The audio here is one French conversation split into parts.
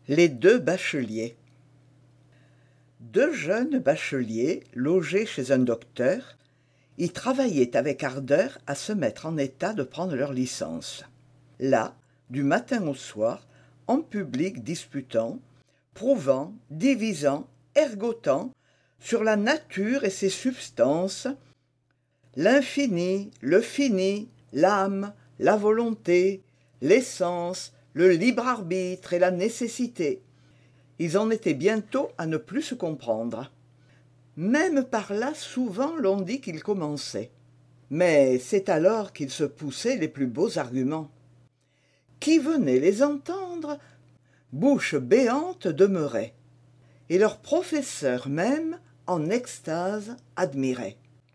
Les deux bacheliers. Deux jeunes bacheliers, logés chez un docteur, y travaillaient avec ardeur à se mettre en état de prendre leur licence. Là, du matin au soir, en public disputant, prouvant, divisant, ergotant, sur la nature et ses substances, l'infini, le fini, l'âme, la volonté, l'essence, le libre arbitre et la nécessité. Ils en étaient bientôt à ne plus se comprendre. Même par là souvent l'on dit qu'ils commençaient. Mais c'est alors qu'ils se poussaient les plus beaux arguments. Qui venait les entendre, bouche béante demeurait, et leur professeur même, en extase, admirait.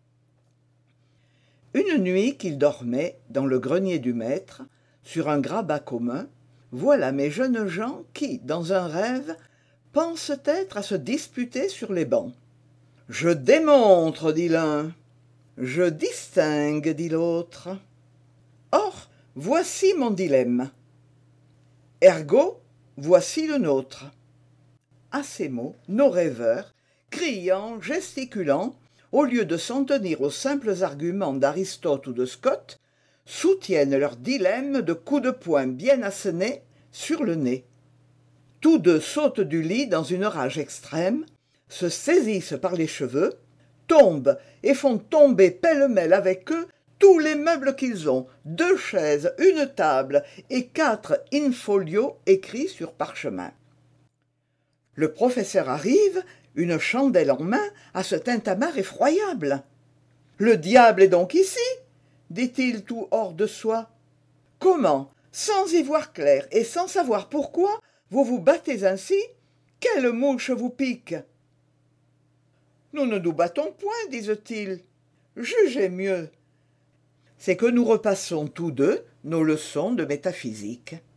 Une nuit qu'ils dormaient dans le grenier du maître, sur un grabat commun, voilà mes jeunes gens qui, dans un rêve, pensent être à se disputer sur les bancs. « Je démontre, dit l'un. Je distingue, dit l'autre. Or, voici mon dilemme. Ergo, voici le nôtre. » À ces mots, nos rêveurs, criant, gesticulant, au lieu de s'en tenir aux simples arguments d'Aristote ou de Scott, soutiennent leur dilemme de coups de poing bien assenés sur le nez. Tous deux sautent du lit dans une rage extrême, se saisissent par les cheveux, tombent et font tomber pêle-mêle avec eux tous les meubles qu'ils ont, 2 chaises, une table et 4 in-folio écrits sur parchemin. Le professeur arrive, une chandelle en main, à ce tintamarre effroyable. « Le diable est donc ici !» dit-il tout hors de soi. « Comment, sans y voir clair et sans savoir pourquoi, vous vous battez ainsi? Quelle mouche vous pique ?» « Nous ne nous battons point, disent-ils. Jugez mieux. C'est que nous repassons tous deux nos leçons de métaphysique.